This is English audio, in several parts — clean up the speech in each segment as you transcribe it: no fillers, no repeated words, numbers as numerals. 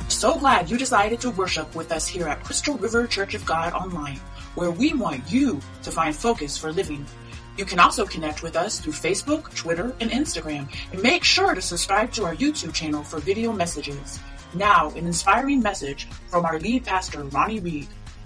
So glad you decided to worship with us here at Crystal River Church of God Online, where we want you to find focus for living. You can also connect with us through Facebook, Twitter, and Instagram, and make sure to subscribe to our YouTube channel for video messages. Now, an inspiring message from our lead pastor, Ronnie Reed.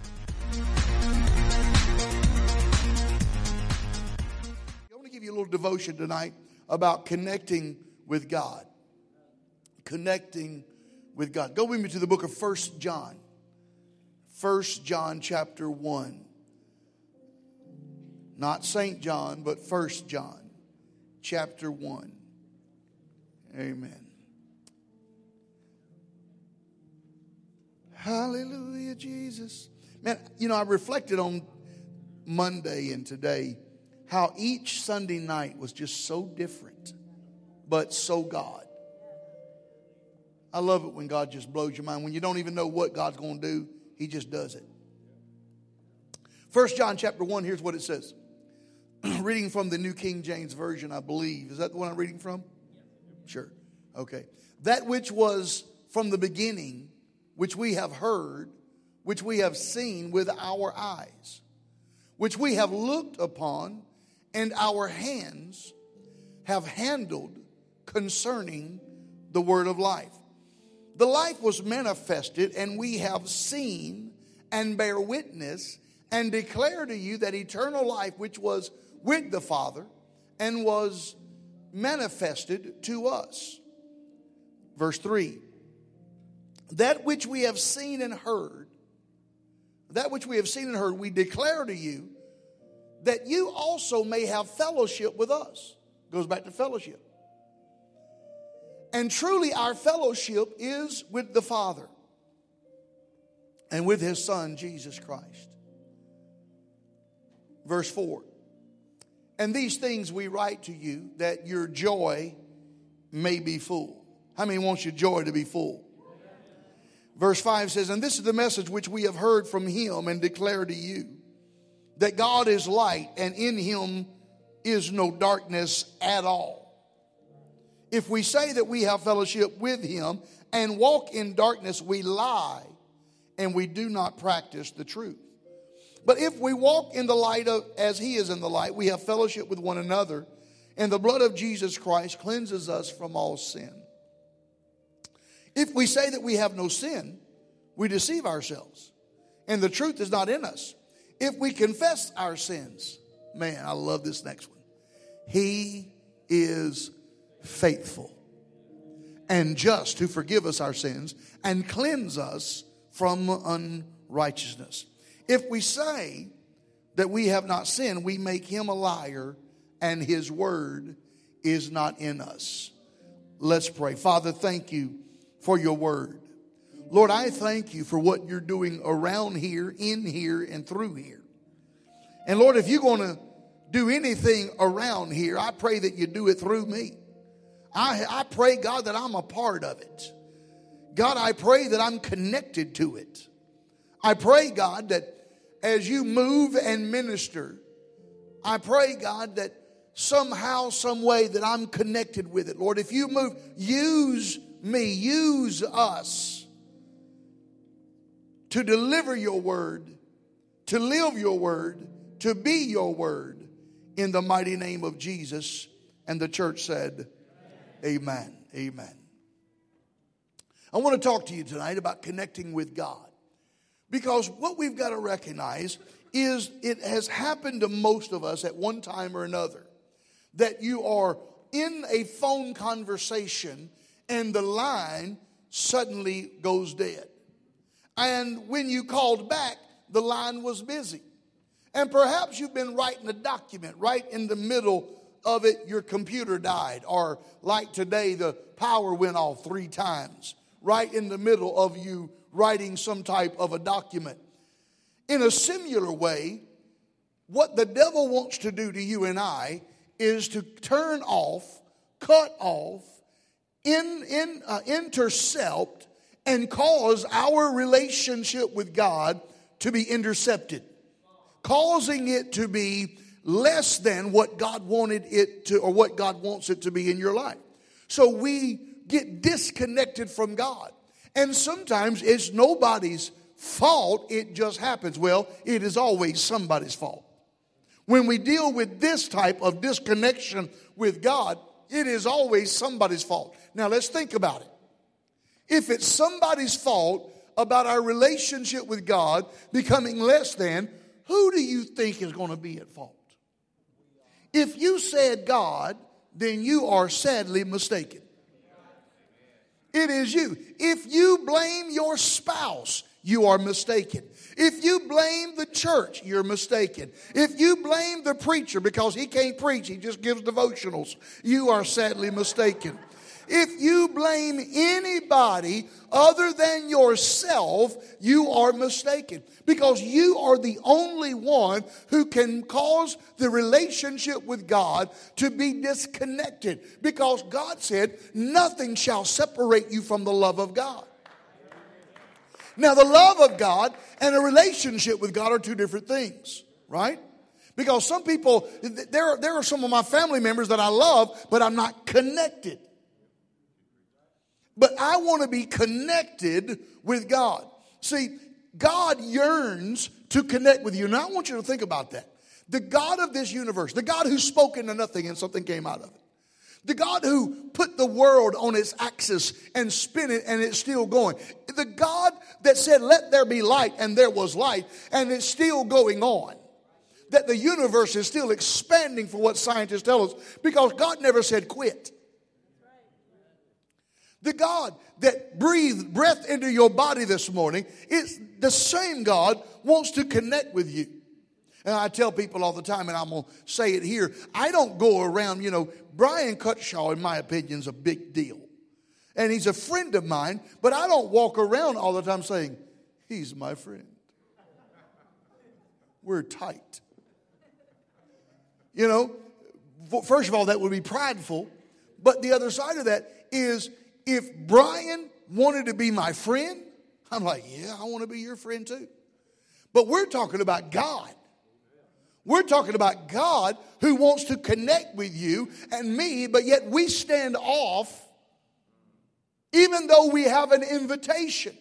I want to give you a little devotion tonight about connecting with God. Connecting with God. Go with me to the book of 1 John. 1 John chapter 1. Not St. John, but 1 John chapter 1. Amen. Hallelujah, Jesus. Man, I reflected on Monday and today how each Sunday night was just so different, but so God. I love it when God just blows your mind. When you don't even know what God's going to do, He just does it. 1 John chapter 1, here's what it says. Reading from the New King James Version, I believe. Is that the one I'm reading from? Sure. Okay. That which was from the beginning, which we have heard, which we have seen with our eyes, which we have looked upon, and our hands have handled concerning the word of life. The life was manifested, and we have seen and bear witness and declare to you that eternal life which was with the Father and was manifested to us. Verse 3. That which we have seen and heard, we declare to you, that you also may have fellowship with us. Goes back to fellowship. And truly our fellowship is with the Father and with His Son, Jesus Christ. Verse 4. And these things we write to you, that your joy may be full. How many wants your joy to be full? Verse 5 says, and this is the message which we have heard from Him and declare to you, that God is light, and in Him is no darkness at all. If we say that we have fellowship with Him and walk in darkness, we lie, and we do not practice the truth. But if we walk in the light as He is in the light, we have fellowship with one another, and the blood of Jesus Christ cleanses us from all sin. If we say that we have no sin, we deceive ourselves, and the truth is not in us. If we confess our sins, man, I love this next one. He is faithful and just to forgive us our sins and cleanse us from unrighteousness. If we say that we have not sinned, we make Him a liar, and His word is not in us. Let's pray. Father, thank you for your word. Lord, I thank you for what you're doing around here, in here, and through here. And Lord, if you're going to do anything around here, I pray that you do it through me. I pray, God, that I'm a part of it. God, I pray that I'm connected to it. I pray, God, that as you move and minister, I pray, God, that somehow, some way that I'm connected with it. Lord, if you move, use me, use us to deliver your word, to live your word, to be your word, in the mighty name of Jesus. And the church said, amen. Amen. I want to talk to you tonight about connecting with God. Because what we've got to recognize is it has happened to most of us at one time or another. That you are in a phone conversation and the line suddenly goes dead. And when you called back, the line was busy. And perhaps you've been writing a document right in the middle of it, your computer died. Or like today, the power went off 3 times. Right in the middle of you writing some type of a document. In a similar way, what the devil wants to do to you and I is to turn off, cut off, intercept, and cause our relationship with God to be intercepted. Causing it to be less than what God wanted it to, or what God wants it to be in your life. So we get disconnected from God. And sometimes it's nobody's fault. It just happens. Well, it is always somebody's fault. When we deal with this type of disconnection with God, it is always somebody's fault. Now let's think about it. If it's somebody's fault about our relationship with God becoming less than, who do you think is going to be at fault? If you said God, then you are sadly mistaken. It is you. If you blame your spouse, you are mistaken. If you blame the church, you're mistaken. If you blame the preacher because he can't preach, he just gives devotionals, you are sadly mistaken. If you blame anybody other than yourself, you are mistaken. Because you are the only one who can cause the relationship with God to be disconnected. Because God said, nothing shall separate you from the love of God. Now, the love of God and a relationship with God are two different things, right? Because some people, there are some of my family members that I love, but I'm not connected. But I want to be connected with God. See, God yearns to connect with you. Now, I want you to think about that. The God of this universe, the God who spoke into nothing and something came out of it. The God who put the world on its axis and spin it and it's still going. The God that said, let there be light, and there was light, and it's still going on. That the universe is still expanding for what scientists tell us, because God never said quit. The God that breathed breath into your body this morning, it's the same God wants to connect with you. And I tell people all the time, and I'm going to say it here, I don't go around, Brian Cutshaw, in my opinion, is a big deal. And he's a friend of mine, but I don't walk around all the time saying, he's my friend. We're tight. First of all, that would be prideful. But the other side of that is, if Brian wanted to be my friend, I'm like, yeah, I want to be your friend too. But we're talking about God. We're talking about God who wants to connect with you and me, but yet we stand off even though we have an invitation.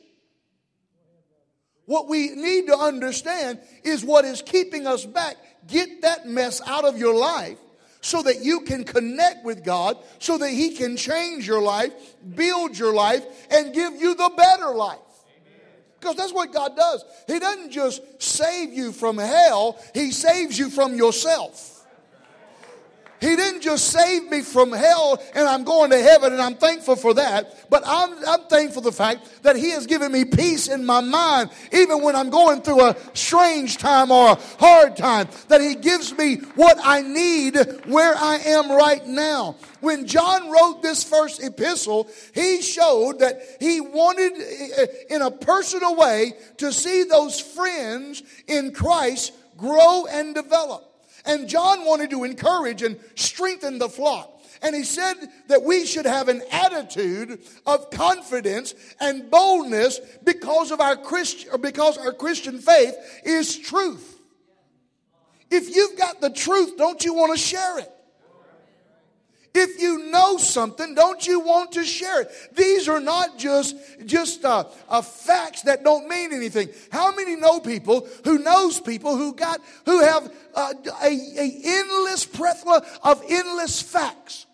What we need to understand is what is keeping us back. Get that mess out of your life so that you can connect with God, so that He can change your life, build your life, and give you the better life. Because that's what God does. He doesn't just save you from hell, He saves you from yourself. He didn't just save me from hell and I'm going to heaven, and I'm thankful for that. But I'm thankful for the fact that He has given me peace in my mind, even when I'm going through a strange time or a hard time, that He gives me what I need where I am right now. When John wrote this first epistle, he showed that he wanted, in a personal way, to see those friends in Christ grow and develop. And John wanted to encourage and strengthen the flock. And he said that we should have an attitude of confidence and boldness because our Christian faith is truth. If you've got the truth, don't you want to share it? If you know something, don't you want to share it? These are not just facts that don't mean anything. How many know people who knows people who have a endless plethora of endless facts?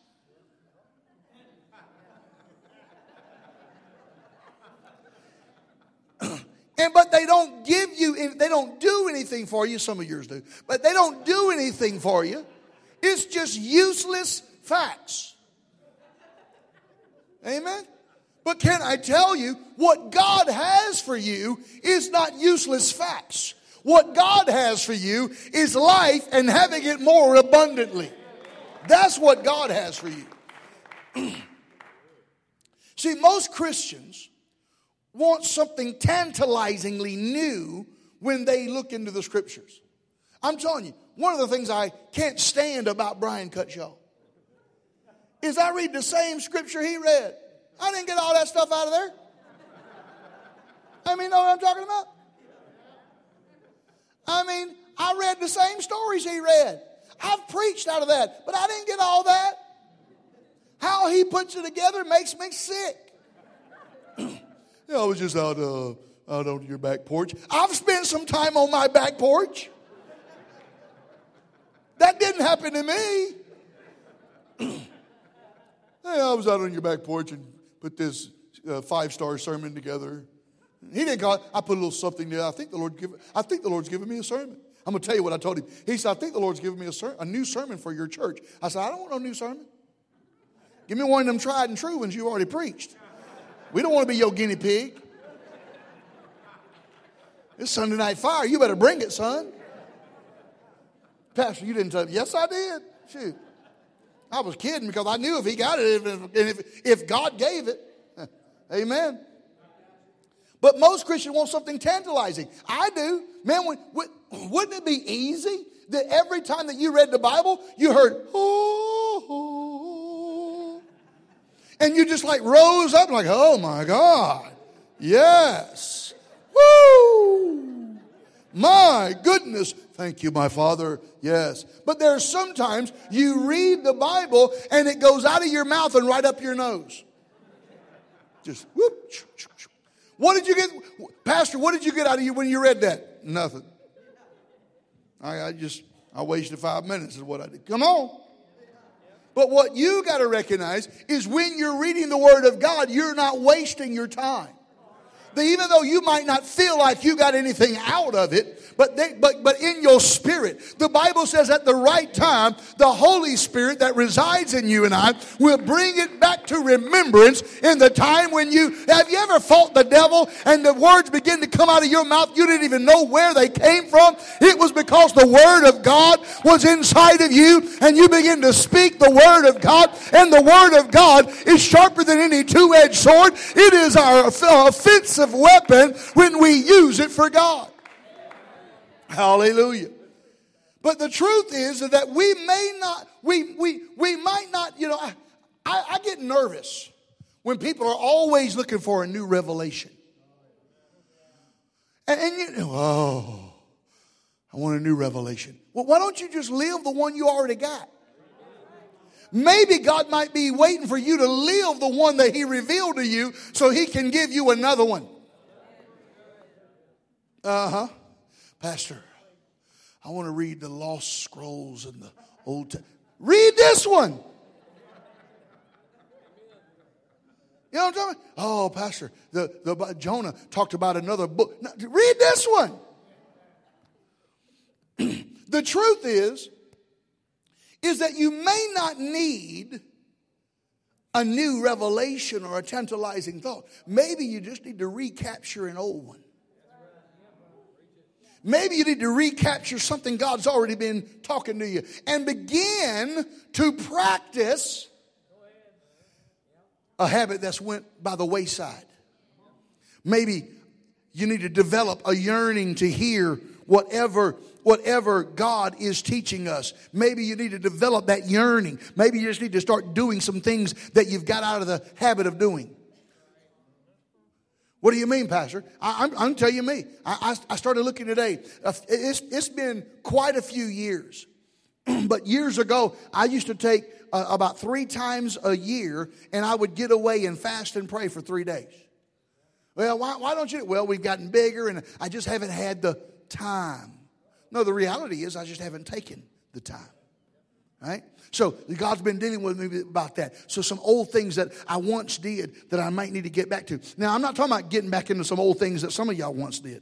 But they don't give you, they don't do anything for you. Some of yours do, but they don't do anything for you. It's just useless facts. Amen? But can I tell you, what God has for you is not useless facts. What God has for you is life, and having it more abundantly. That's what God has for you. See, most Christians want something tantalizingly new when they look into the Scriptures. I'm telling you, one of the things I can't stand about Brian Cutshaw is I read the same scripture he read. I didn't get all that stuff out of there. Know what I'm talking about? I read the same stories he read. I've preached out of that, but I didn't get all that. How he puts it together makes me sick. I was just out on your back porch. I've spent some time on my back porch. That didn't happen to me. Hey, I was out on your back porch and put this 5-star sermon together. He didn't call it. I put a little something there. I think the Lord's giving me a sermon. I'm going to tell you what I told him. He said, I think the Lord's giving me a new sermon for your church. I said, I don't want no new sermon. Give me one of them tried and true ones you already preached. We don't want to be your guinea pig. It's Sunday Night Fire. You better bring it, son. Pastor, you didn't tell me. Yes, I did. Shoot. I was kidding because I knew if he got it, if God gave it. Amen. But most Christians want something tantalizing. I do. Man, wouldn't it be easy that every time that you read the Bible, you heard, oh, and you just like rose up like, oh my God. Yes. Woo. My goodness. Thank you, my Father. Yes. But there's sometimes you read the Bible and it goes out of your mouth and right up your nose. Just whoop. What did you get? Pastor, what did you get out of you when you read that? Nothing. I wasted 5 minutes is what I did. Come on. But what you got to recognize is when you're reading the Word of God, you're not wasting your time. Even though you might not feel like you got anything out of it, but in your spirit, the Bible says at the right time, the Holy Spirit that resides in you and I will bring it back to remembrance in the time when have you ever fought the devil and the words begin to come out of your mouth, you didn't even know where they came from? It was because the Word of God was inside of you and you begin to speak the Word of God, and the Word of God is sharper than any two-edged sword. It is our offensive weapon when we use it for God. Hallelujah. But the truth is that we might not, I get nervous when people are always looking for a new revelation. And I want a new revelation. Well, why don't you just live the one you already got? Maybe God might be waiting for you to live the one that He revealed to you so He can give you another one. Pastor, I want to read the lost scrolls in the Old Testament. Read this one. You know what I'm talking about? Oh, Pastor, the Jonah talked about another book. No, read this one. The truth is that you may not need a new revelation or a tantalizing thought. Maybe you just need to recapture an old one. Maybe you need to recapture something God's already been talking to you and begin to practice a habit that's went by the wayside. Maybe you need to develop a yearning to hear whatever God is teaching us. Maybe you need to develop that yearning. Maybe you just need to start doing some things that you've got out of the habit of doing. What do you mean, Pastor? I'm telling you me. I started looking today. It's been quite a few years. But years ago, I used to take about 3 times a year, and I would get away and fast and pray for 3 days. Well, why don't you? Well, we've gotten bigger, and I just haven't had the time. No, the reality is I just haven't taken the time. Right? So God's been dealing with me about that. So some old things that I once did that I might need to get back to. Now, I'm not talking about getting back into some old things that some of y'all once did.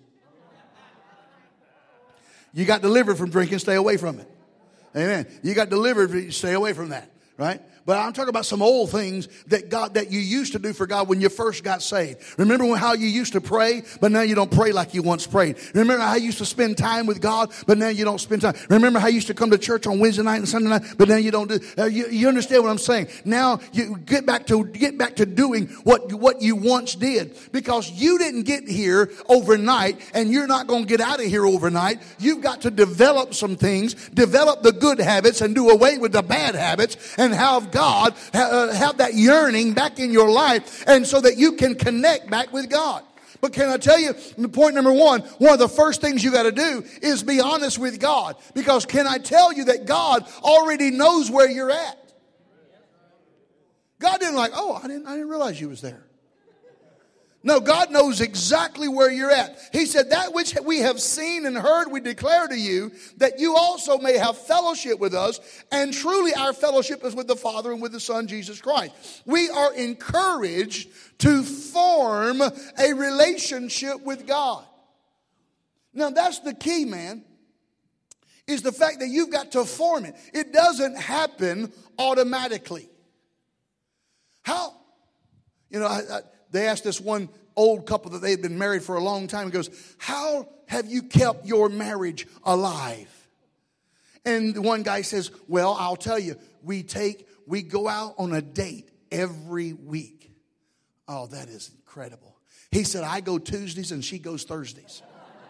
You got delivered from drinking, stay away from it. Amen. You got delivered, stay away from that. Right? But I'm talking about some old things that you used to do for God when you first got saved. Remember how you used to pray, but now you don't pray like you once prayed. Remember how you used to spend time with God, but now you don't spend time. Remember how you used to come to church on Wednesday night and Sunday night, but now you don't do. You understand what I'm saying? Now you get back to doing what you once did, because you didn't get here overnight, and you're not going to get out of here overnight. You've got to develop some things, develop the good habits, and do away with the bad habits, and have God have that yearning back in your life, and so that you can connect back with God. But can I tell you, point number one of the first things you got to do is be honest with God. Because can I tell you that God already knows where you're at? God didn't I didn't realize you was there. No, God knows exactly where you're at. He said, that which we have seen and heard, we declare to you, that you also may have fellowship with us. And truly our fellowship is with the Father and with the Son, Jesus Christ. We are encouraged to form a relationship with God. Now that's the key, man, is the fact that you've got to form it. It doesn't happen automatically. How? You know, they asked this one old couple that they had been married for a long time. He goes, how have you kept your marriage alive? And the one guy says, well, I'll tell you, we go out on a date every week. Oh, that is incredible. He said, I go Tuesdays and she goes Thursdays.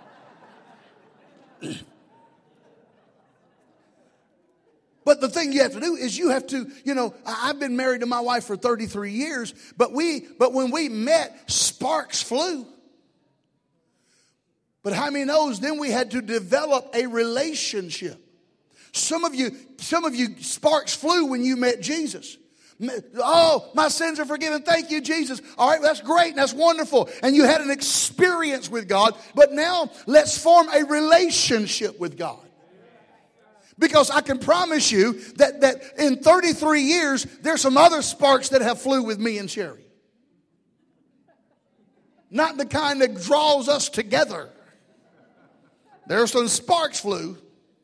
But the thing you have to do is you have to, you know, I've been married to my wife for 33 years, but when we met, sparks flew. But how many knows then we had to develop a relationship. Some of you sparks flew when you met Jesus. Oh, my sins are forgiven. Thank you, Jesus. All right, that's great and that's wonderful. And you had an experience with God, but now let's form a relationship with God. Because I can promise you that in 33 years, there's some other sparks that have flew with me and Sherry. Not the kind that draws us together. There's some sparks flew.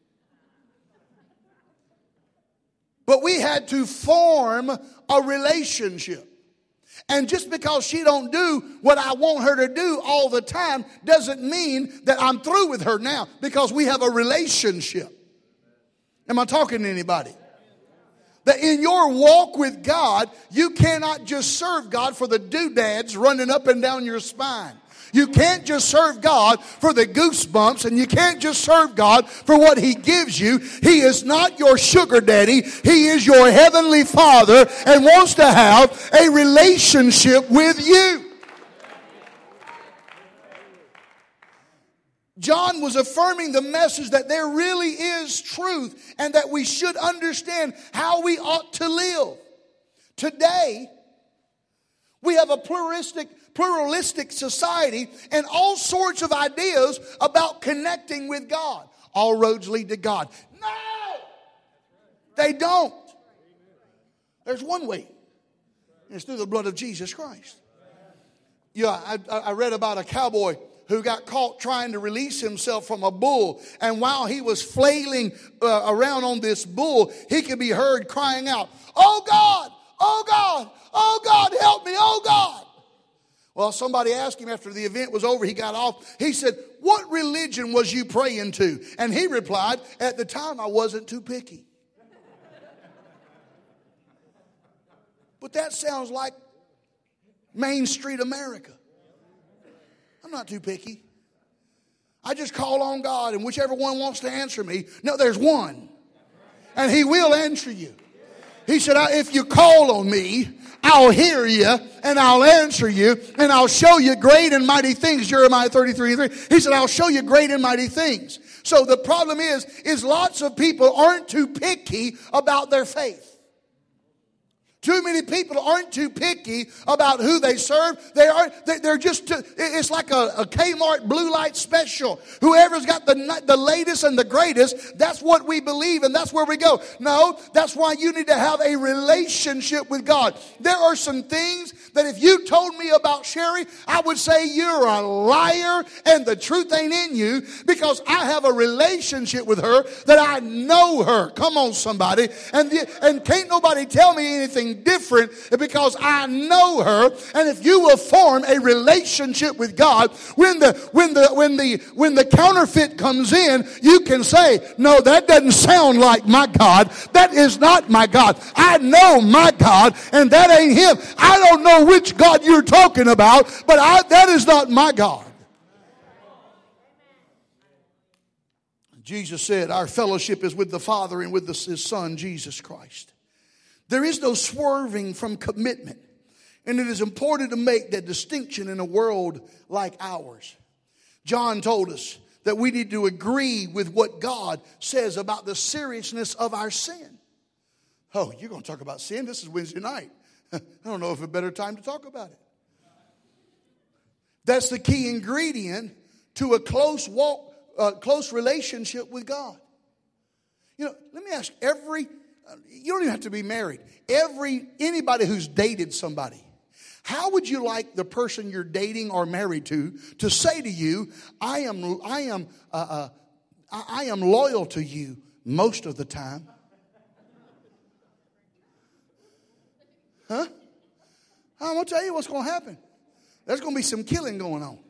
But we had to form a relationship. And just because she don't do what I want her to do all the time doesn't mean that I'm through with her now, because we have a relationship. Am I talking to anybody? That in your walk with God, you cannot just serve God for the doodads running up and down your spine. You can't just serve God for the goosebumps, and you can't just serve God for what He gives you. He is not your sugar daddy. He is your heavenly Father and wants to have a relationship with you. John was affirming the message that there really is truth and that we should understand how we ought to live. Today, we have a pluralistic society and all sorts of ideas about connecting with God. All roads lead to God. No! They don't. There's one way. And it's through the blood of Jesus Christ. Yeah, I read about a cowboy who got caught trying to release himself from a bull. And while he was flailing around on this bull, he could be heard crying out, "Oh God, oh God, oh God, help me, oh God." Well, somebody asked him after the event was over, he got off. He said, "What religion was you praying to?" And he replied, "At the time, I wasn't too picky." But that sounds like Main Street America. I'm not too picky. I just call on God, and whichever one wants to answer me. No, there's one. And He will answer you. He said, if you call on me, I'll hear you, and I'll answer you, and I'll show you great and mighty things. Jeremiah 33:3. He said, I'll show you great and mighty things. So the problem is lots of people aren't too picky about their faith. Too many people aren't too picky about who they serve. They're just, it's like a Kmart blue light special. Whoever's got the latest and the greatest, that's what we believe and that's where we go. No, that's why you need to have a relationship with God. There are some things that if you told me about Sherry, I would say you're a liar and the truth ain't in you, because I have a relationship with her that I know her. Come on, somebody. And can't nobody tell me anything different, because I know her. And if you will form a relationship with God, when the counterfeit comes in, you can say, "No, that doesn't sound like my God. That is not my God. I know my God, and that ain't Him. I don't know which God you're talking about, but that is not my God." Jesus said our fellowship is with the Father and with His Son, Jesus Christ. There is no swerving from commitment. And it is important to make that distinction in a world like ours. John told us that we need to agree with what God says about the seriousness of our sin. Oh, you're going to talk about sin? This is Wednesday night. I don't know if it's a better time to talk about it. That's the key ingredient to a close close relationship with God. You know, let me ask you don't even have to be married. Anybody who's dated somebody, how would you like the person you're dating or married to say to you, I am loyal to you most of the time? Huh? I'm going to tell you what's going to happen. There's going to be some killing going on.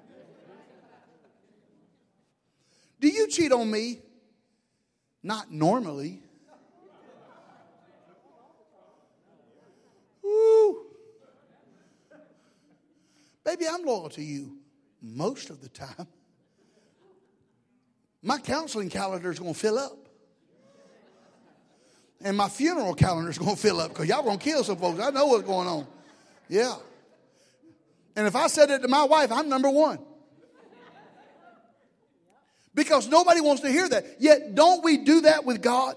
Do you cheat on me? Not normally. Woo. Baby, I'm loyal to you most of the time. My counseling calendar is going to fill up. And my funeral calendar is going to fill up because y'all going to kill some folks. I know what's going on. Yeah. And if I said it to my wife, I'm number one. Because nobody wants to hear that. Yet, don't we do that with God?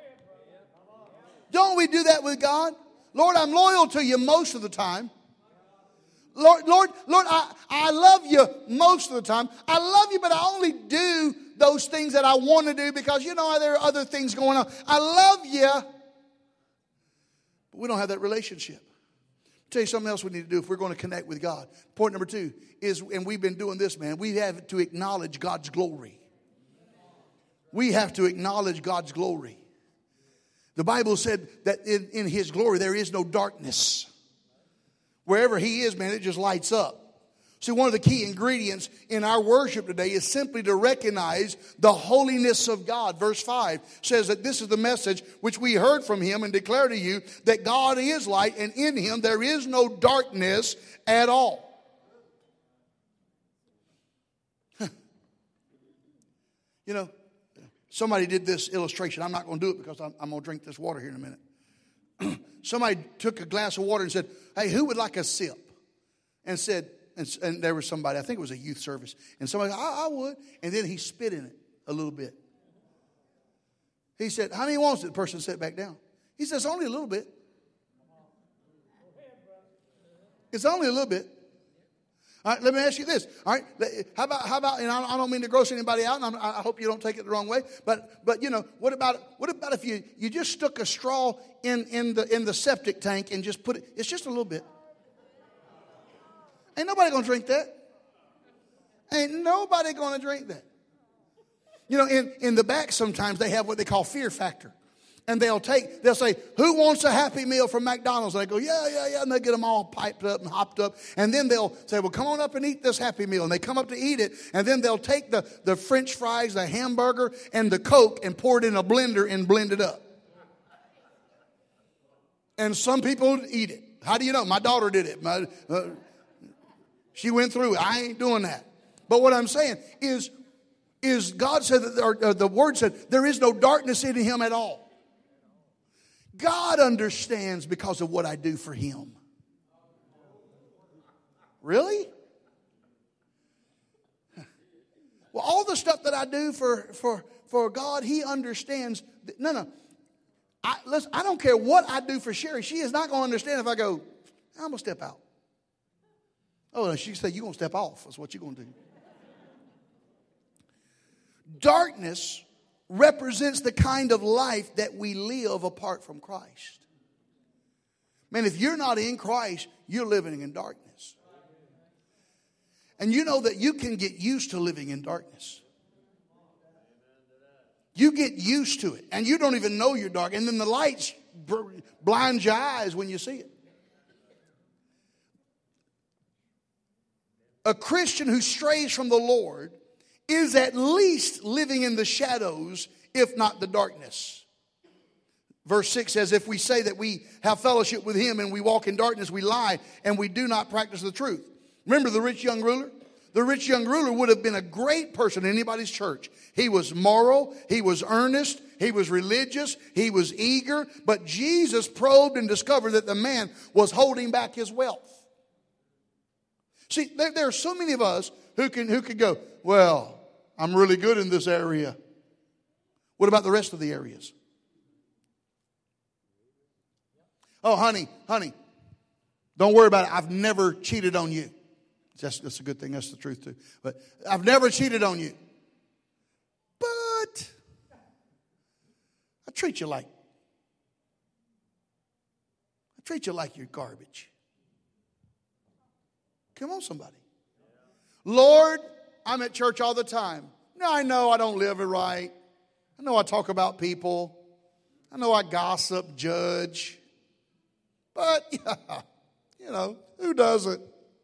Don't we do that with God? Lord, I'm loyal to you most of the time. Lord, I love you most of the time. I love you, but I only do those things that I want to do because, you know, there are other things going on. I love you, but we don't have that relationship. I'll tell you something else we need to do if we're going to connect with God. Point number 2 is, and we've been doing this, man, we have to acknowledge God's glory. We have to acknowledge God's glory. The Bible said that in His glory there is no darkness. Wherever He is, man, it just lights up. See, one of the key ingredients in our worship today is simply to recognize the holiness of God. Verse 5 says that this is the message which we heard from Him and declare to you that God is light and in Him there is no darkness at all. You know, somebody did this illustration. I'm not going to do it because I'm going to drink this water here in a minute. Somebody took a glass of water and said, hey, who would like a sip? And said, and there was somebody, I think it was a youth service. And somebody said, I would. And then he spit in it a little bit. He said, how many wants it? The person sat back down. He says, only a little bit. It's only a little bit. All right, let me ask you this. All right, how about? And I don't mean to gross anybody out, and I hope you don't take it the wrong way. But you know, what about if you just stuck a straw in the septic tank and just put it? It's just a little bit. Ain't nobody gonna drink that. Ain't nobody gonna drink that. You know, in the back sometimes they have what they call fear factor. And they'll say, who wants a Happy Meal from McDonald's? And they go, yeah. And they get them all piped up and hopped up. And then they'll say, well, come on up and eat this Happy Meal. And they come up to eat it. And then they'll take the French fries, the hamburger, and the Coke and pour it in a blender and blend it up. And some people eat it. How do you know? My daughter did it. She went through it. I ain't doing that. But what I'm saying is God said, the Word said, there is no darkness in Him at all. God understands because of what I do for Him. Really? Well, all the stuff that I do for God, He understands. No. I don't care what I do for Sherry. She is not going to understand if I go, I'm going to step out. Oh, she said, you're going to step off. That's what you're going to do. Darkness represents the kind of life that we live apart from Christ. Man, if you're not in Christ, you're living in darkness. And you know that you can get used to living in darkness. You get used to it, and you don't even know you're dark. And then the lights blind your eyes when you see it. A Christian who strays from the Lord is at least living in the shadows, if not the darkness. Verse 6 says, if we say that we have fellowship with Him and we walk in darkness, we lie and we do not practice the truth. Remember the rich young ruler? The rich young ruler would have been a great person in anybody's church. He was moral, he was earnest, he was religious, he was eager. But Jesus probed and discovered that the man was holding back his wealth. See, there are so many of us who could go, well, I'm really good in this area. What about the rest of the areas? Oh, honey, don't worry about it. I've never cheated on you. That's a good thing. That's the truth too. But I've never cheated on you. But I treat you like you're garbage. Come on, somebody. Lord, I'm at church all the time. Now I know I don't live it right. I know I talk about people. I know I gossip, judge. But, yeah, who doesn't?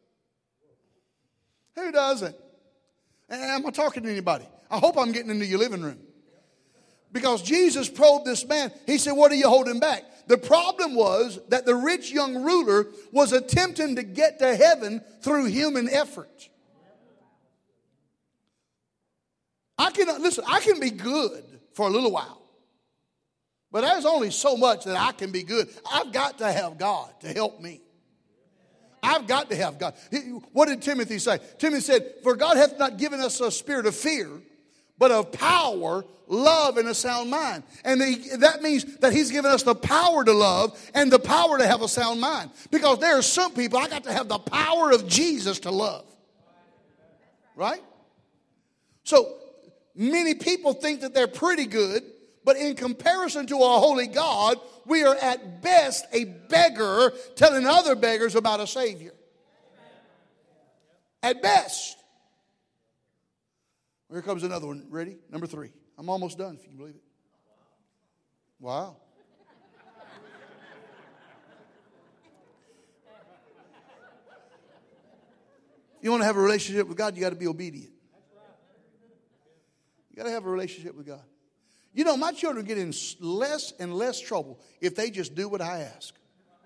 Who doesn't? And am I talking to anybody? I hope I'm getting into your living room. Because Jesus probed this man. He said, what are you holding back? The problem was that the rich young ruler was attempting to get to heaven through human effort. I can be good for a little while. But there's only so much that I can be good. I've got to have God to help me. I've got to have God. What did Timothy say? Timothy said, for God hath not given us a spirit of fear, but of power, love, and a sound mind. And that means that he's given us the power to love and the power to have a sound mind. Because there are some people, I got to have the power of Jesus to love. Right? So many people think that they're pretty good, but in comparison to a holy God, we are at best a beggar telling other beggars about a Savior. At best. Here comes another one. Ready? Number 3. I'm almost done, if you can believe it. Wow. You want to have a relationship with God, you got to be obedient. You got to have a relationship with God. You know, my children get in less and less trouble if they just do what I ask.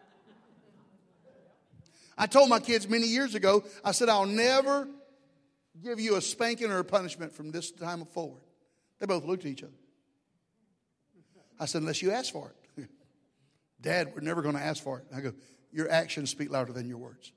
I told my kids many years ago, I said, I'll never give you a spanking or a punishment from this time forward. They both looked at each other. I said, unless you ask for it. Dad, we're never going to ask for it. I go, your actions speak louder than your words.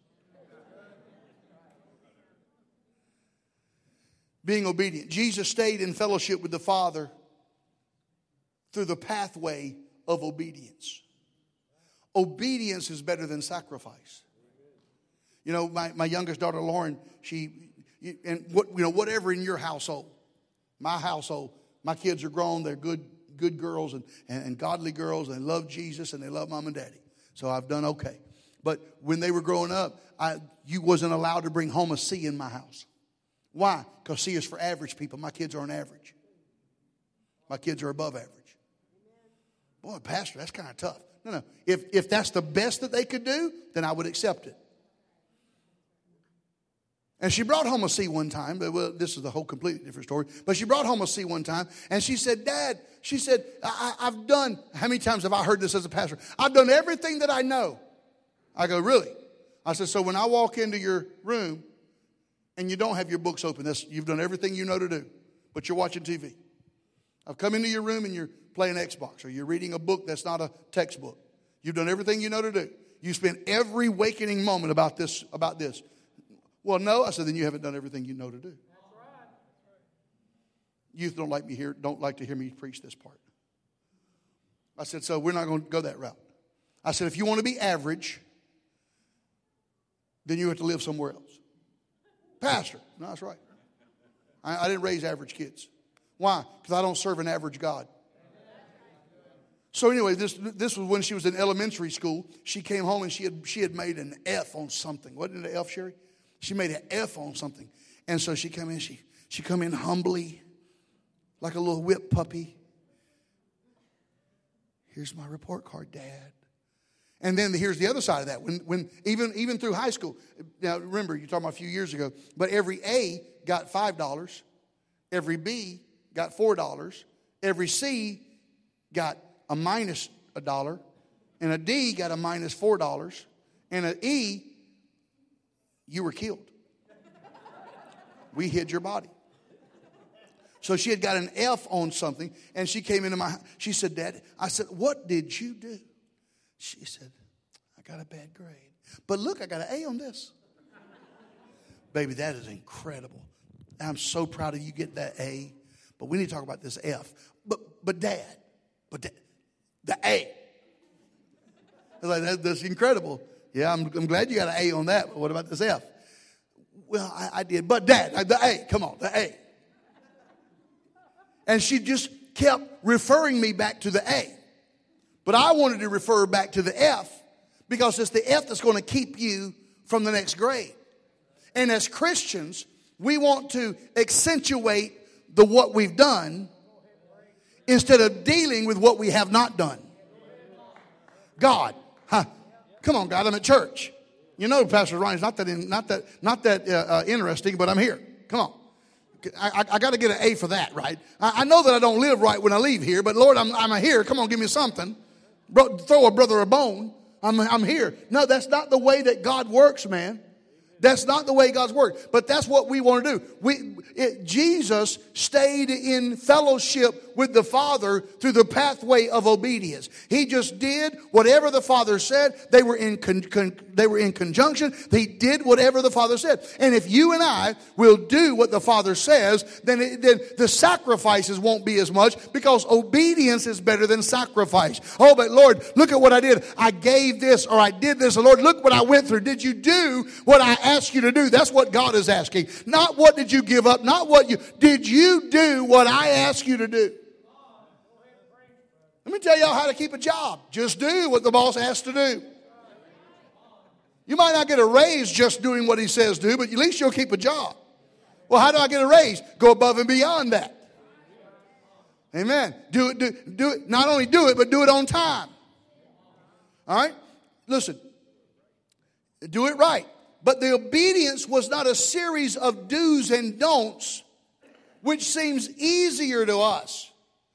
Being obedient. Jesus stayed in fellowship with the Father through the pathway of obedience. Obedience is better than sacrifice. You know, my youngest daughter, Lauren, whatever in your household, my household, my kids are grown, they're good girls and godly girls, and they love Jesus and they love mom and daddy. So I've done okay. But when they were growing up, you wasn't allowed to bring home a C in my house. Why? Because C is for average people. My kids aren't average. My kids are above average. Boy, Pastor, that's kind of tough. No. If that's the best that they could do, then I would accept it. And she brought home a C one time. Well, this is a whole completely different story. But she brought home a C one time. And she said, Dad, she said, I've done, how many times have I heard this as a pastor? I've done everything that I know. I go, really? I said, so when I walk into your room and you don't have your books open, you've done everything you know to do, but you're watching TV. I've come into your room and you're playing Xbox, or you're reading a book that's not a textbook. You've done everything you know to do. You spend every wakening moment about this. Well, no. I said, then you haven't done everything you know to do. Youth don't like to hear me preach this part. I said, so we're not going to go that route. I said, if you want to be average, then you have to live somewhere else. Pastor. No, that's right. I didn't raise average kids. Why? Because I don't serve an average God. So anyway, this was when she was in elementary school. She came home and she had made an F on something. Wasn't it an F, Sherry? She made an F on something. And so she come in, she come in humbly, like a little whipped puppy. Here's my report card, Dad. And then here's the other side of that. When even through high school, now remember, you're talking about a few years ago, but every A got $5, every B got $4, every C got a minus $1, and a D got a minus $4, and an E, you were killed. We hid your body. So she had got an F on something, and she came into she said, Dad, I said, what did you do? She said, I got a bad grade. But look, I got an A on this. Baby, that is incredible. I'm so proud of you get that A. But we need to talk about this F. But Dad, the A. Like, that's incredible. Yeah, I'm glad you got an A on that, but what about this F? Well, I did. But Dad, the A, come on, the A. And she just kept referring me back to the A. But I wanted to refer back to the F because it's the F that's going to keep you from the next grade. And as Christians, we want to accentuate what we've done instead of dealing with what we have not done. God, come on, God, I'm at church. You know, Pastor Ryan's not that interesting, but I'm here. Come on. I got to get an A for that, right? I know that I don't live right when I leave here, but Lord, I'm here. Come on, give me something. Throw a brother a bone. I'm here. No, that's not the way that God works, man. That's not the way God's works. But that's what we want to do. Jesus stayed in fellowship with the Father through the pathway of obedience. He just did whatever the Father said. They were in conjunction. He did whatever the Father said. And if you and I will do what the Father says, then the sacrifices won't be as much, because obedience is better than sacrifice. Oh, but Lord, look at what I did. I gave this, or I did this. Lord, look what I went through. Did you do what I asked you to do? That's what God is asking. Not what did you give up, not what did you do what I asked you to do? Let me tell y'all how to keep a job. Just do what the boss asks to do. You might not get a raise just doing what he says do, but at least you'll keep a job. Well, how do I get a raise? Go above and beyond that. Amen. Do it. Not only do it, but do it on time. All right? Listen. Do it right. But the obedience was not a series of do's and don'ts, which seems easier to us.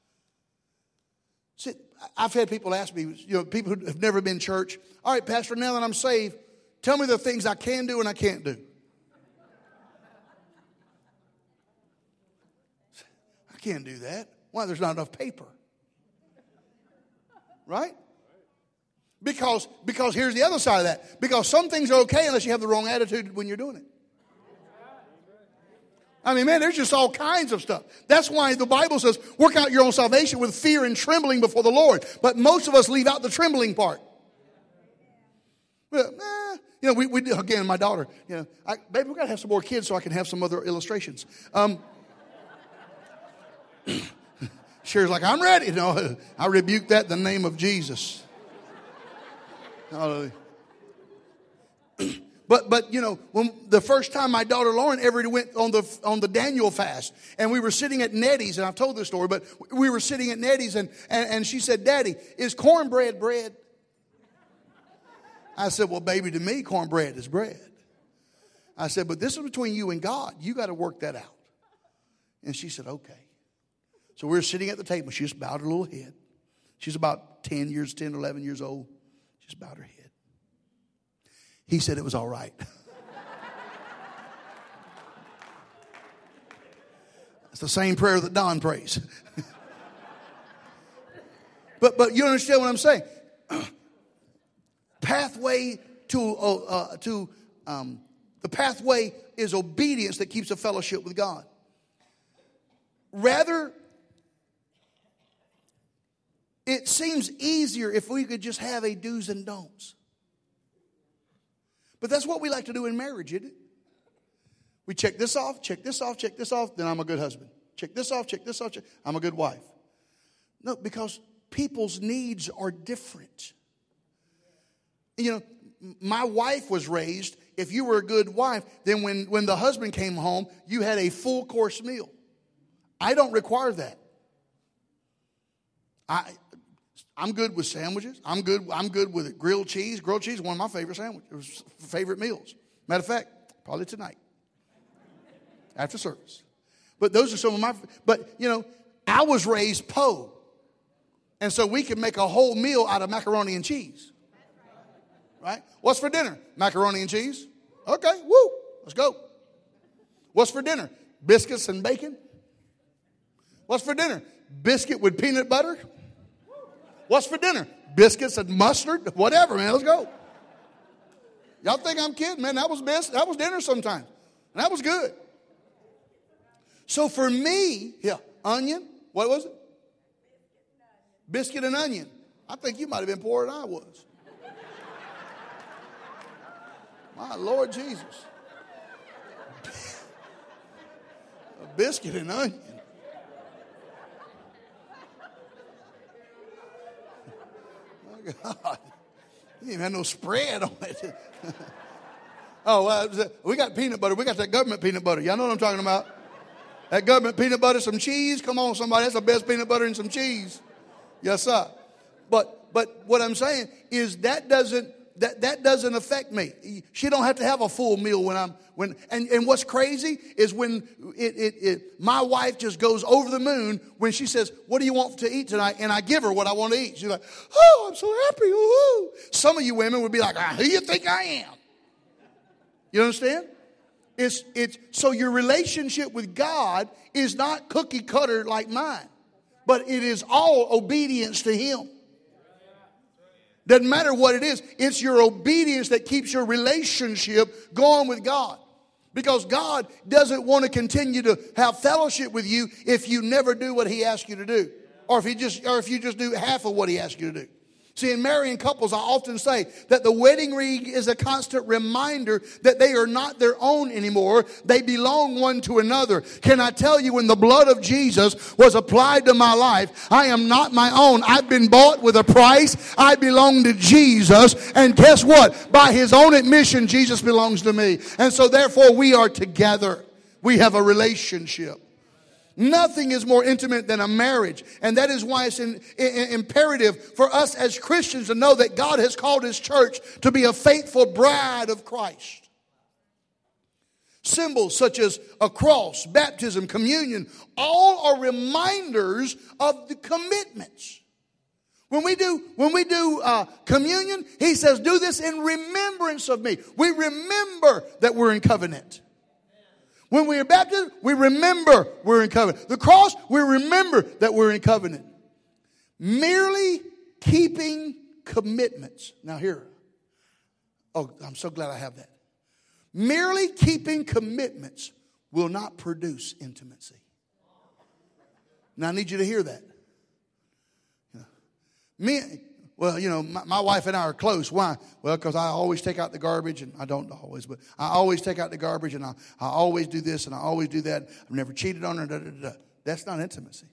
See, I've had people ask me, people who have never been to church, all right, Pastor, now that I'm saved, tell me the things I can do and I can't do. I can't do that. Why? There's not enough paper. Right? Because here's the other side of that. Because some things are okay unless you have the wrong attitude when you're doing it. I mean, man, there's just all kinds of stuff. That's why the Bible says, work out your own salvation with fear and trembling before the Lord. But most of us leave out the trembling part. Well, we again, my daughter, baby, we got to have some more kids so I can have some other illustrations. Sherry's like, I'm ready. No, I rebuke that in the name of Jesus. Hallelujah. But when the first time my daughter Lauren ever went on the Daniel fast, and we were sitting at Nettie's, and I've told this story, but we were sitting at Nettie's, and she said, Daddy, is cornbread bread? I said, well, baby, to me, cornbread is bread. I said, but this is between you and God. You got to work that out. And she said, okay. So we were sitting at the table. She just bowed her little head. She's about 10, 11 years old. She just bowed her head. He said it was all right. It's the same prayer that Don prays. But you understand what I'm saying? Pathway the pathway is obedience that keeps a fellowship with God. Rather, it seems easier if we could just have a do's and don'ts. But that's what we like to do in marriage, isn't it? We check this off, check this off, check this off, then I'm a good husband. Check this off, I'm a good wife. No, because people's needs are different. My wife was raised, if you were a good wife, then when the husband came home, you had a full course meal. I don't require that. I'm good with sandwiches. I'm good with grilled cheese. Grilled cheese is one of my favorite meals. Matter of fact, probably tonight after service. But those are some of my. But I was raised po, and so we can make a whole meal out of macaroni and cheese. Right? What's for dinner? Macaroni and cheese. Okay, woo, let's go. What's for dinner? Biscuits and bacon. What's for dinner? Biscuit with peanut butter. What's for dinner? Biscuits and mustard. Whatever, man. Let's go. Y'all think I'm kidding, man? That was dinner sometimes. And that was good. So for me, onion. What was it? Biscuit and onion. I think you might have been poorer than I was. My Lord Jesus. A biscuit and onion. My God. You didn't even have no spread on it. We got peanut butter. We got that government peanut butter. Y'all know what I'm talking about? That government peanut butter, some cheese. Come on, somebody. That's the best peanut butter and some cheese. Yes, sir. But what I'm saying is that doesn't affect me. She don't have to have a full meal and what's crazy is when my wife just goes over the moon when she says, "What do you want to eat tonight?" And I give her what I want to eat. She's like, "Oh, I'm so happy." Ooh. Some of you women would be like, "Who do you think I am?" You understand? It's so your relationship with God is not cookie cutter like mine, but it is all obedience to Him. Doesn't matter what it is. It's your obedience that keeps your relationship going with God. Because God doesn't want to continue to have fellowship with you if you never do what He asks you to do. Or if you just do half of what He asks you to do. See, in marrying couples, I often say that the wedding ring is a constant reminder that they are not their own anymore. They belong one to another. Can I tell you, when the blood of Jesus was applied to my life, I am not my own. I've been bought with a price. I belong to Jesus. And guess what? By His own admission, Jesus belongs to me. And so therefore we are together. We have a relationship. Nothing is more intimate than a marriage. And that is why it's imperative for us as Christians to know that God has called His church to be a faithful bride of Christ. Symbols such as a cross, baptism, communion, all are reminders of the commitments. When we do communion, He says, "Do this in remembrance of me." We remember that we're in covenant. When we are baptized, we remember we're in covenant. The cross, we remember that we're in covenant. Merely keeping commitments. Now here. Oh, I'm so glad I have that. Merely keeping commitments will not produce intimacy. Now I need you to hear that. My wife and I are close. Why? Well, because I always take out the garbage, and I don't always, but I always take out the garbage, and I always do this, and I always do that. I've never cheated on her. Da, da, da. That's not intimacy.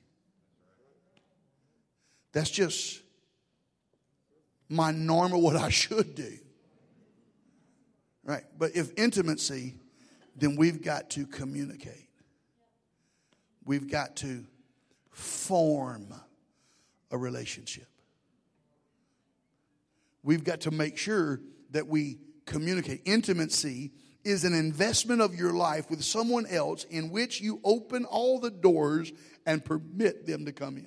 That's just my normal, what I should do. Right? But if intimacy, then we've got to communicate. We've got to form a relationship. We've got to make sure that we communicate. Intimacy is an investment of your life with someone else in which you open all the doors and permit them to come in.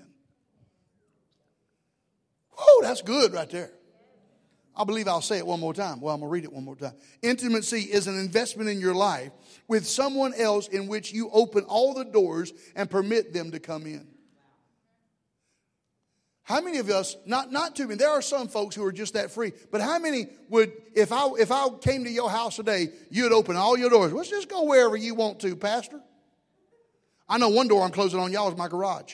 Whoa, that's good right there. I believe I'll say it one more time. Well, I'm going to read it one more time. Intimacy is an investment in your life with someone else in which you open all the doors and permit them to come in. How many of us, not too many, there are some folks who are just that free, but how many would, if I came to your house today, you'd open all your doors? Let's just go wherever you want to, Pastor. I know one door I'm closing on y'all is my garage.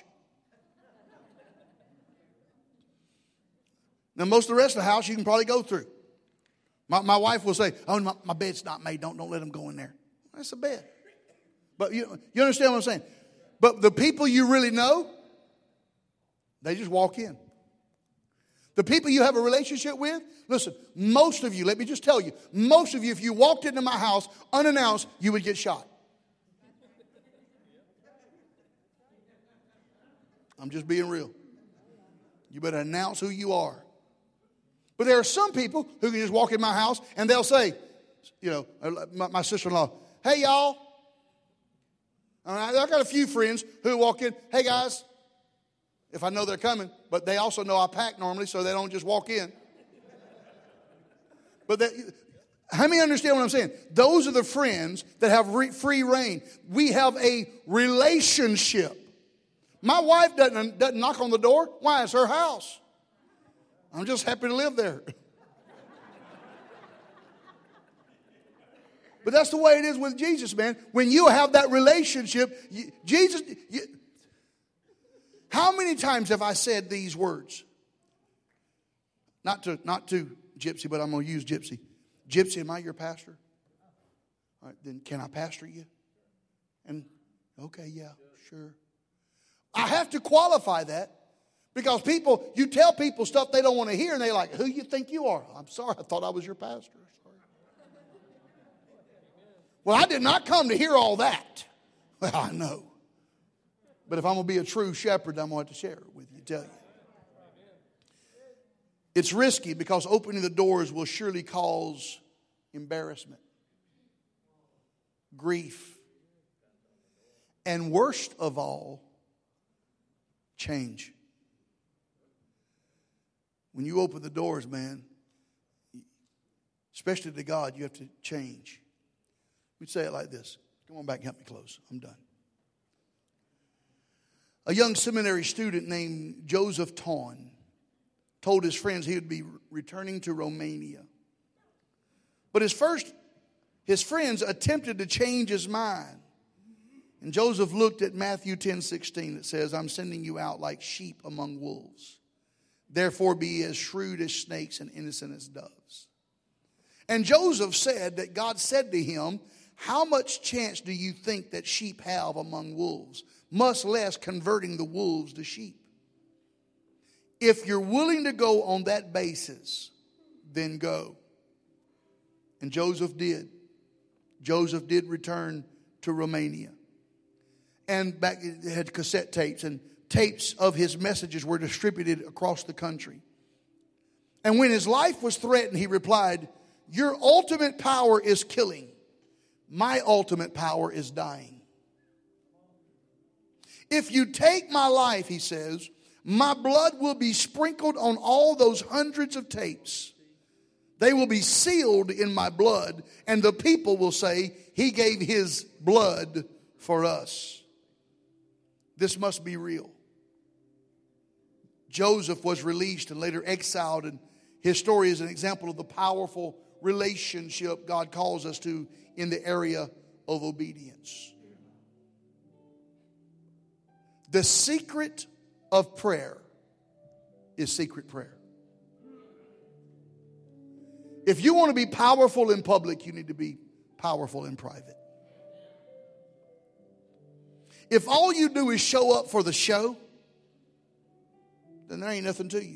Now, most of the rest of the house you can probably go through. My wife will say, "Oh, my bed's not made. Don't let them go in there." That's a bed. But you understand what I'm saying? But the people you really know, they just walk in. The people you have a relationship with, listen, most of you, let me just tell you, most of you, if you walked into my house unannounced, you would get shot. I'm just being real. You better announce who you are. But there are some people who can just walk in my house and they'll say, my sister-in-law, "Hey, y'all." All right, I've got a few friends who walk in, "Hey, guys," if I know they're coming, but they also know I pack normally, so they don't just walk in. But how many understand what I'm saying? Those are the friends that have free reign. We have a relationship. My wife doesn't knock on the door. Why? It's her house. I'm just happy to live there. But that's the way it is with Jesus, man. When you have that relationship, how many times have I said these words? Not to Gypsy, but I'm going to use Gypsy. "Gypsy, am I your pastor?" All right, then can I pastor you? And okay, yeah, sure. I have to qualify that because you tell people stuff they don't want to hear and they're like, who you think you are? I'm sorry, I thought I was your pastor. Sorry. Well, I did not come to hear all that. Well, I know. But if I'm going to be a true shepherd, I'm going to have to share it with you, tell you. It's risky because opening the doors will surely cause embarrassment, grief, and worst of all, change. When you open the doors, man, especially to God, you have to change. We'd say it like this. Come on back and help me close. I'm done. A young seminary student named Joseph Ton told his friends he would be returning to Romania. But his friends attempted to change his mind. And Joseph looked at Matthew 10:16 that says, I'm sending you out like sheep among wolves. Therefore be as shrewd as snakes and innocent as doves. And Joseph said that God said to him, how much chance do you think that sheep have among wolves? Much less converting the wolves to sheep. If you're willing to go on that basis, then go. And Joseph did. Joseph did return to Romania. And back it had cassette tapes, and tapes of his messages were distributed across the country. And when his life was threatened, he replied, your ultimate power is killing. My ultimate power is dying. If you take my life, he says, my blood will be sprinkled on all those hundreds of tapes. They will be sealed in my blood, and the people will say, he gave his blood for us. This must be real. Joseph was released and later exiled, and his story is an example of the powerful relationship God calls us to in the area of obedience. The secret of prayer is secret prayer. If you want to be powerful in public, you need to be powerful in private. If all you do is show up for the show, then there ain't nothing to you.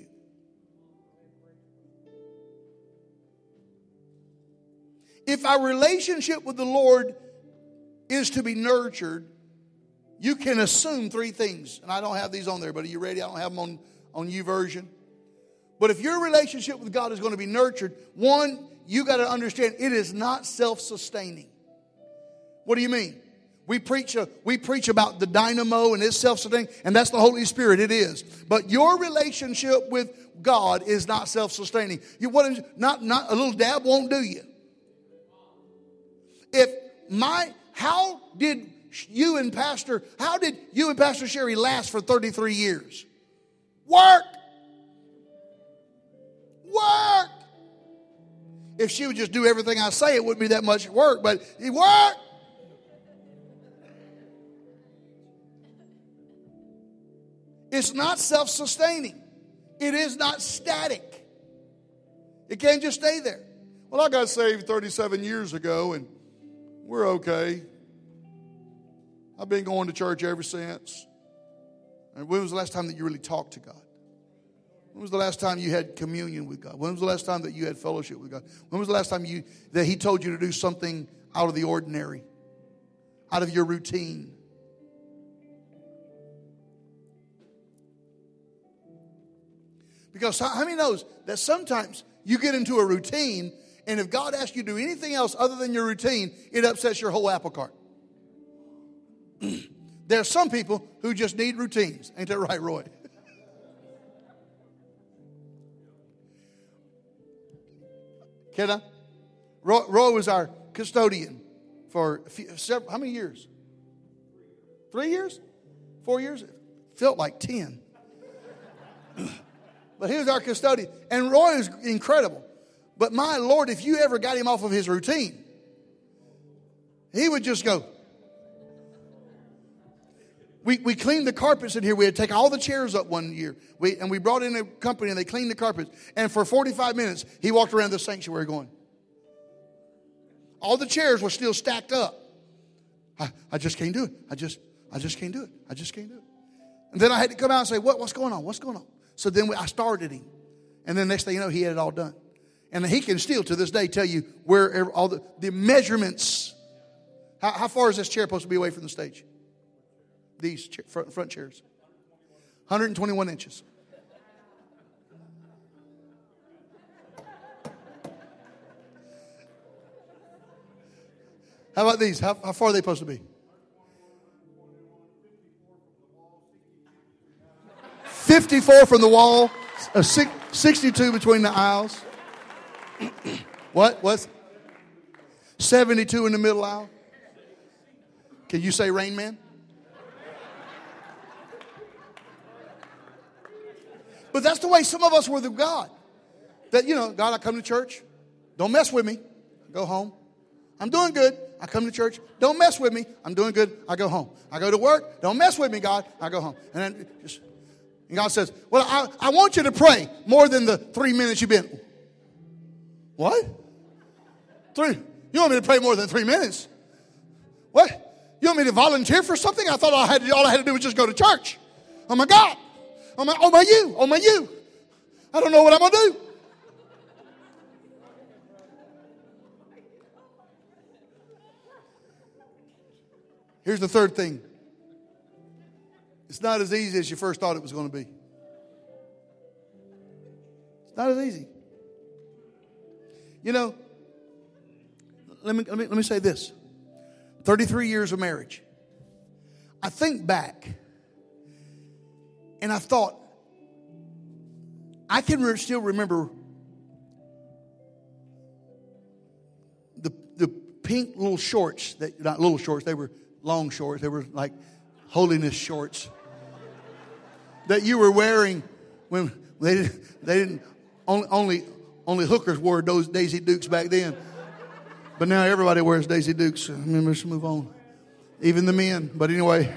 If our relationship with the Lord is to be nurtured, you can assume three things. And I don't have these on there, but are you ready? I don't have them on YouVersion. But if your relationship with God is going to be nurtured, one, you got to understand it is not self-sustaining. What do you mean? We preach about the dynamo and it's self-sustaining, and that's the Holy Spirit. It is. But your relationship with God is not self-sustaining. Not a little dab won't do you. How did you and Pastor Sherry last for 33 years? Work. If she would just do everything I say, it wouldn't be that much work, but it worked. It's not self-sustaining. It is not static. It can't just stay there. Well, I got saved 37 years ago and we're okay. I've been going to church ever since. And when was the last time that you really talked to God? When was the last time you had communion with God? When was the last time that you had fellowship with God? When was the last time that He told you to do something out of the ordinary, out of your routine? Because how many knows that sometimes you get into a routine, and if God asks you to do anything else other than your routine, it upsets your whole apple cart. There are some people who just need routines. Ain't that right, Roy? Can I? Roy was our custodian for how many years? 3 years? 4 years? It felt like 10. But he was our custodian. And Roy is incredible. But my Lord, if you ever got him off of his routine, he would just go. We cleaned the carpets in here. We had to take all the chairs up one year. We brought in a company and they cleaned the carpets. And for 45 minutes, he walked around the sanctuary going. all the chairs were still stacked up. I just can't do it. I just can't do it. I just can't do it. And then I had to come out and say, what's going on? What's going on? So then I started him. And then next thing you know, he had it all done. And he can still to this day tell you where all the measurements. How far is this chair supposed to be away from the stage? These front chairs. 121 inches. How about these? How far are they supposed to be? 54 from the wall, 62 between the aisles. What's 72 in the middle aisle? Can you say Rain Man? But that's the way some of us were with God. That, God, I come to church. Don't mess with me. Go home. I'm doing good. I come to church. Don't mess with me. I'm doing good. I go home. I go to work. Don't mess with me, God. I go home. And God says, well, I want you to pray more than the 3 minutes you've been. What? 3? You want me to pray more than 3 minutes? What? You want me to volunteer for something? I thought all I had to do was just go to church. Oh my God. Oh my you. I don't know what I'm going to do. Here's the third thing. It's not as easy as you first thought it was going to be. It's not as easy. Let me say this. 33 years of marriage. I think back and I thought, I can still remember the pink little shorts, not little shorts, they were long shorts. They were like holiness shorts that you were wearing when they didn't only hookers wore those Daisy Dukes back then. But now everybody wears Daisy Dukes. Let's move on. Even the men. But anyway.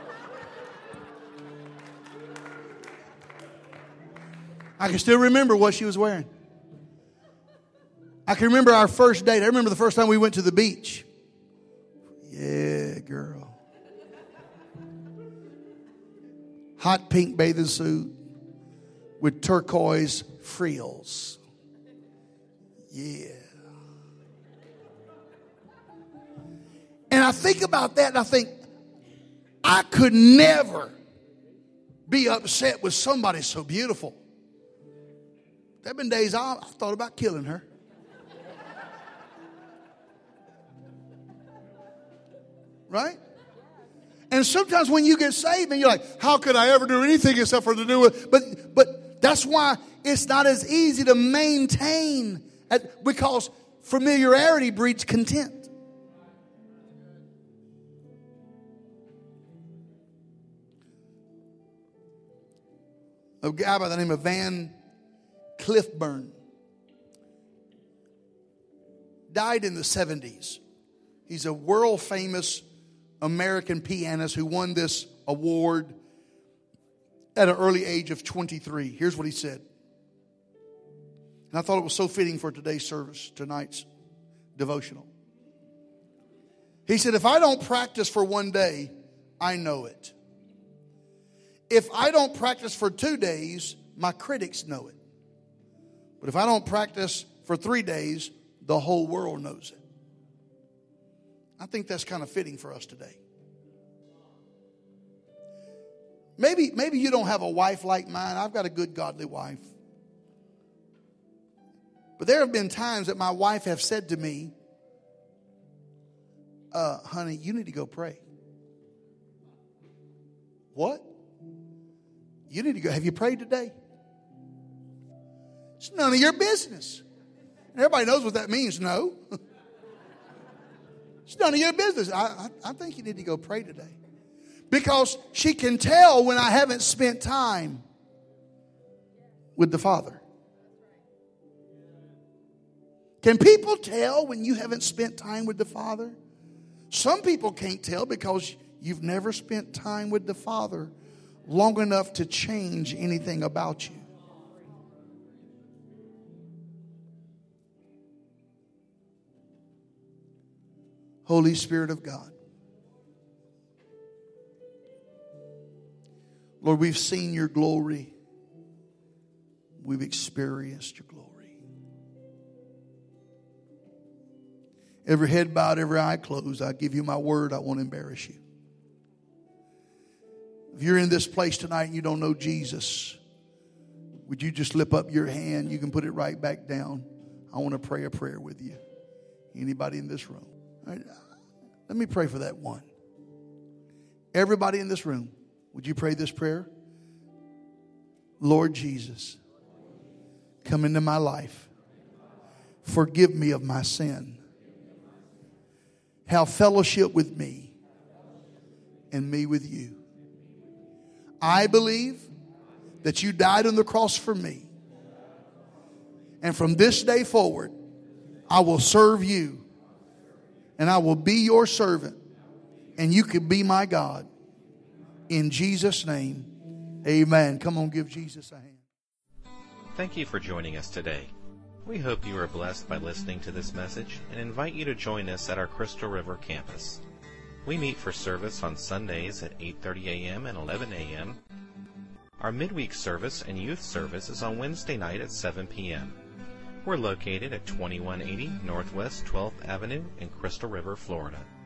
I can still remember what she was wearing. I can remember our first date. I remember the first time we went to the beach. Yeah, girl. Hot pink bathing suit with turquoise frills. Yeah. And I think about that and I think, I could never be upset with somebody so beautiful. There have been days I thought about killing her. Right? And sometimes when you get saved and you're like, how could I ever do anything except for to do it? But that's why it's not as easy to maintain because familiarity breeds contempt. A guy by the name of Van Cliffburn died in the 70s. He's a world famous American pianist who won this award at an early age of 23. Here's what he said. And I thought it was so fitting for today's service, tonight's devotional. He said, if I don't practice for one day, I know it. If I don't practice for 2 days, my critics know it. But if I don't practice for 3 days, the whole world knows it. I think that's kind of fitting for us today. Maybe you don't have a wife like mine. I've got a good godly wife. But there have been times that my wife have said to me, honey, you need to go pray. What? You need to go. Have you prayed today? It's none of your business. Everybody knows what that means. No. It's none of your business. I think you need to go pray today. Because she can tell when I haven't spent time with the Father. Can people tell when you haven't spent time with the Father? Some people can't tell because you've never spent time with the Father long enough to change anything about you. Holy Spirit of God. Lord, we've seen your glory. We've experienced your glory. Every head bowed, every eye closed. I give you my word. I won't embarrass you. If you're in this place tonight and you don't know Jesus, would you just lift up your hand? You can put it right back down. I want to pray a prayer with you. Anybody in this room? All right, let me pray for that one. Everybody in this room, would you pray this prayer? Lord Jesus, come into my life. Forgive me of my sin. Have fellowship with me and me with you. I believe that you died on the cross for me. And from this day forward, I will serve you. And I will be your servant. And you can be my God. In Jesus' name, amen. Come on, give Jesus a hand. Thank you for joining us today. We hope you are blessed by listening to this message and invite you to join us at our Crystal River campus. We meet for service on Sundays at 8:30 a.m. and 11 a.m. Our midweek service and youth service is on Wednesday night at 7 p.m. We're located at 2180 Northwest 12th Avenue in Crystal River, Florida.